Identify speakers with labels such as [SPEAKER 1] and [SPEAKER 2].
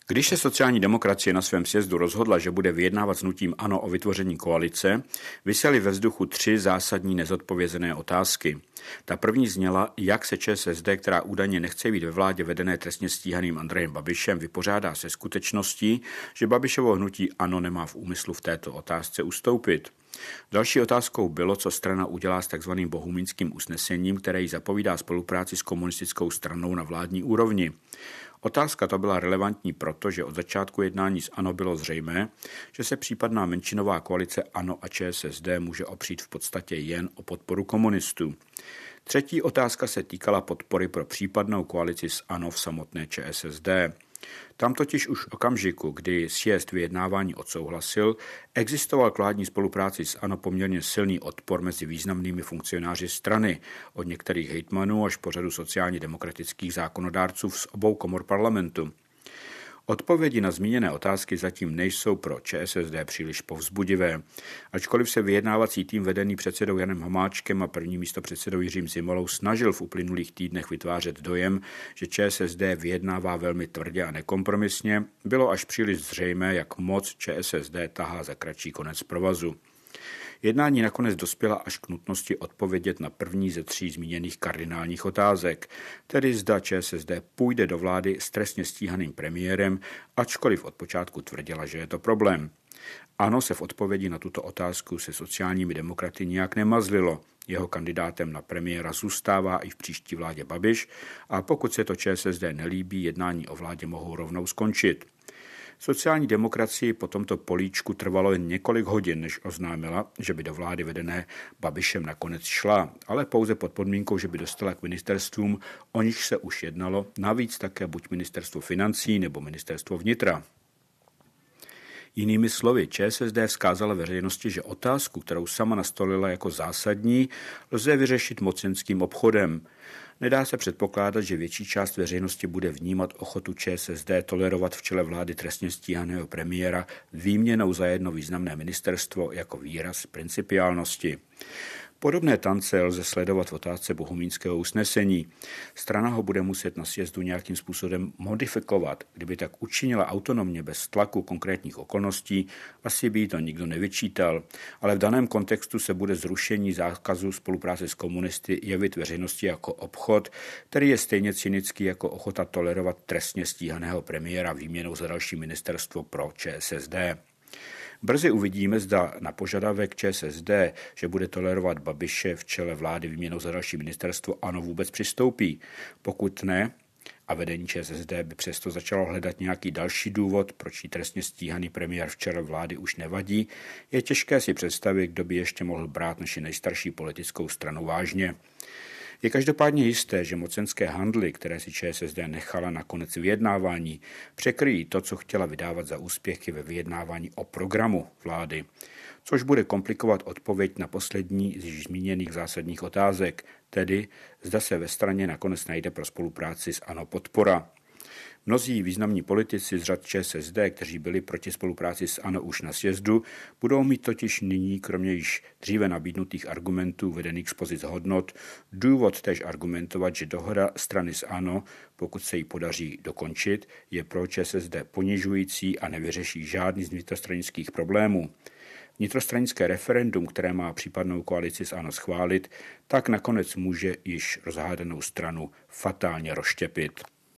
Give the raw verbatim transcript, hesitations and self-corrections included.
[SPEAKER 1] Když se sociální demokracie na svém sjezdu rozhodla, že bude vyjednávat s hnutím ANO o vytvoření koalice, visely ve vzduchu tři zásadní nezodpovězené otázky. Ta první zněla, jak se ČSSD, která údajně nechce být ve vládě vedené trestně stíhaným Andrejem Babišem, vypořádá se skutečností, že Babišovo hnutí ANO nemá v úmyslu v této otázce ustoupit. Další otázkou bylo, co strana udělá s takzvaným bohumínským usnesením, které jí zapovídá spolupráci s komunistickou stranou na vládní úrovni. Otázka to byla relevantní proto, že od začátku jednání s ANO bylo zřejmé, že se případná menšinová koalice ANO a ČSSD může opřít v podstatě jen o podporu komunistů. Třetí otázka se týkala podpory pro případnou koalici s ANO v samotné ČSSD. Tam totiž už v okamžiku, kdy sjezd vyjednávání odsouhlasil, existoval k vládní spolupráci s ANO poměrně silný odpor mezi významnými funkcionáři strany, od některých hejtmanů až po řadu sociálně demokratických zákonodárců z obou komor parlamentu. Odpovědi na zmíněné otázky zatím nejsou pro ČSSD příliš povzbudivé. Ačkoliv se vyjednávací tým vedený předsedou Janem Hamáčkem a první místopředsedou Jiřím Zimolou snažil v uplynulých týdnech vytvářet dojem, že ČSSD vyjednává velmi tvrdě a nekompromisně, bylo až příliš zřejmé, jak moc ČSSD tahá za kratší konec provazu. Jednání nakonec dospěla až k nutnosti odpovědět na první ze tří zmíněných kardinálních otázek, tedy zda ČSSD půjde do vlády s trestně stíhaným premiérem, ačkoliv od počátku tvrdila, že je to problém. ANO se v odpovědi na tuto otázku se sociálními demokraty nijak nemazlilo. Jeho kandidátem na premiéra zůstává i v příští vládě Babiš a pokud se to ČSSD nelíbí, jednání o vládě mohou rovnou skončit. Sociální demokracii po tomto políčku trvalo jen několik hodin, než oznámila, že by do vlády vedené Babišem nakonec šla, ale pouze pod podmínkou, že by dostala k ministerstvům, o nich se už jednalo, navíc také buď ministerstvo financí nebo ministerstvo vnitra. Jinými slovy, ČSSD vzkázala veřejnosti, že otázku, kterou sama nastolila jako zásadní, lze vyřešit mocenským obchodem. Nedá se předpokládat, že větší část veřejnosti bude vnímat ochotu ČSSD tolerovat v čele vlády trestně stíhaného premiéra výměnou za jedno významné ministerstvo jako výraz principiálnosti. Podobné tance lze sledovat v otázce bohumínského usnesení. Strana ho bude muset na sjezdu nějakým způsobem modifikovat. Kdyby tak učinila autonomně bez tlaku konkrétních okolností, asi by jí to nikdo nevyčítal. Ale v daném kontextu se bude zrušení zákazu spolupráce s komunisty jevit veřejnosti jako obchod, který je stejně cynický jako ochota tolerovat trestně stíhaného premiéra výměnou za další ministerstvo pro ČSSD. Brzy uvidíme, zda na požadavek ČSSD, že bude tolerovat Babiše v čele vlády výměnou za další ministerstvo, ANO vůbec přistoupí. Pokud ne, a vedení ČSSD by přesto začalo hledat nějaký další důvod, proč jí trestně stíhaný premiér v čele vlády už nevadí, je těžké si představit, kdo by ještě mohl brát naši nejstarší politickou stranu vážně. Je každopádně jisté, že mocenské handly, které si ČSSD nechala na konec vyjednávání, překryjí to, co chtěla vydávat za úspěchy ve vyjednávání o programu vlády, což bude komplikovat odpověď na poslední z již zmíněných zásadních otázek, tedy zda se ve straně nakonec najde pro spolupráci s ANO podpora. Mnozí významní politici z řad ČSSD, kteří byli proti spolupráci s ANO už na sjezdu, budou mít totiž nyní, kromě již dříve nabídnutých argumentů vedených z pozic hodnot, důvod též argumentovat, že dohoda strany s ANO, pokud se jí podaří dokončit, je pro ČSSD ponižující a nevyřeší žádný z vnitrostranických problémů. Vnitrostranické referendum, které má případnou koalici s ANO schválit, tak nakonec může již rozhádanou stranu fatálně rozštěpit.